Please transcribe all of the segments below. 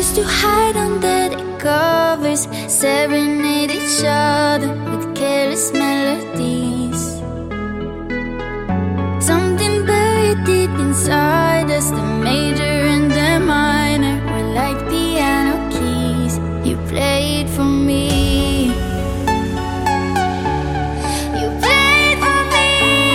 used to hide under the covers, serenade each other with careless melodies. Something buried deep inside us, the major and the minor were like piano keys. You played for me. You played for me.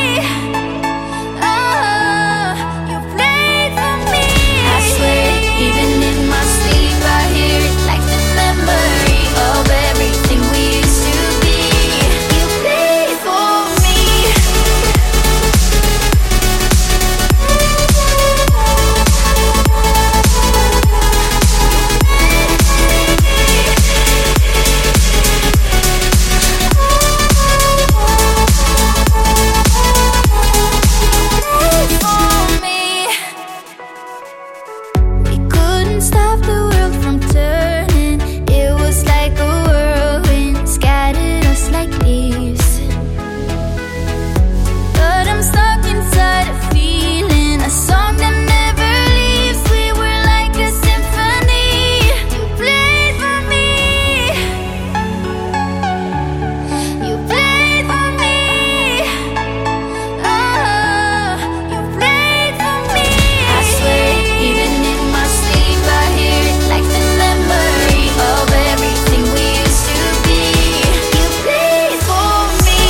Oh, you played for me. I swear, even in my sleep, I hear it like the memory of everything we used to be. You played for me. We couldn't stop the world from turning. It was like a whirlwind, scattered us like leaves. But I'm stuck inside a feeling, a song that never leaves. We were like a symphony. You played for me. You played for me. Oh, you played for me. I swear, even in my sleep, I hear it like the memory of everything we used to be. You played for me.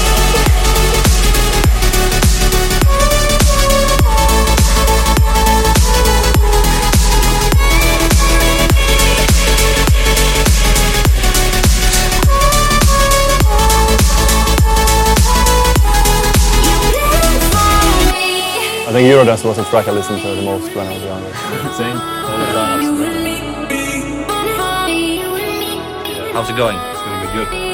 I think Eurodance was the track I listened to the most when I was younger. Same. How's it going? It's gonna be good.